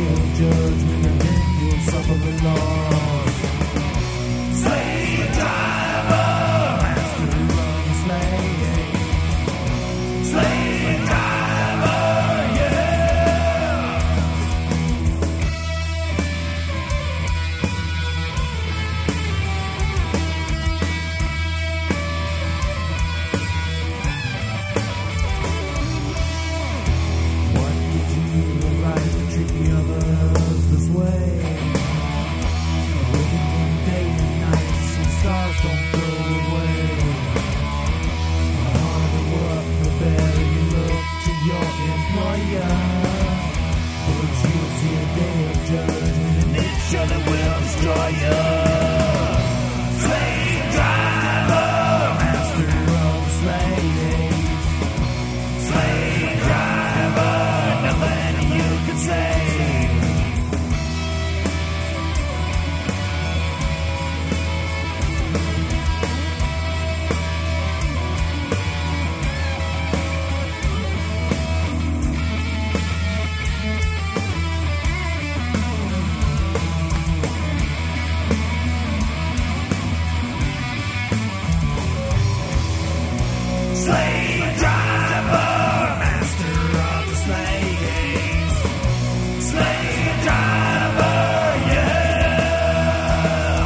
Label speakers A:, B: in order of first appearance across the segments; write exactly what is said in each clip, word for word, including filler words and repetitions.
A: of judgment, and then you'll suffer the loss. Slave driver, master of the slave. Slave driver, yeah. What gives you the right to treat the others this way? Living one day and nights and stars don't go away. The harder work, the better you look to your employer. But you'll see a day of judgment, and it surely will destroy you. Slave driver, master of the slaves. Slave driver, nothing you can say. Slave driver, master of the slaves. Slave driver, yeah.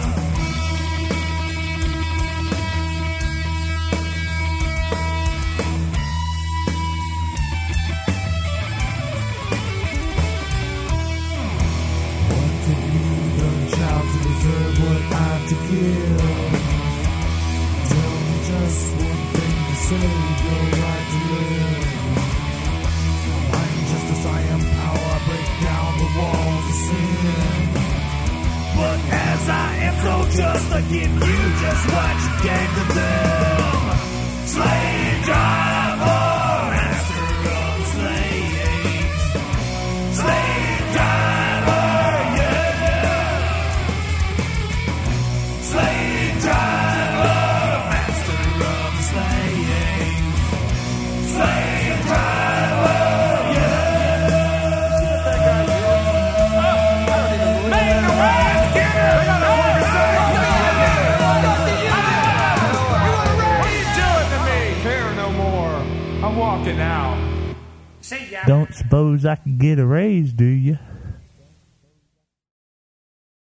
A: What have you done, child, to deserve what I've to give? Tell me just one thing to save your right to live. I am justice, I am power, I break down the walls of sin. But as I am so just, I give you just what you gave to them. Slave driver, master of the slaves. Slave driver, yeah. Slave driver, master of the slaves. Slave driver,
B: I'm walking out.
C: See ya.
A: Don't suppose I could get a raise, do you?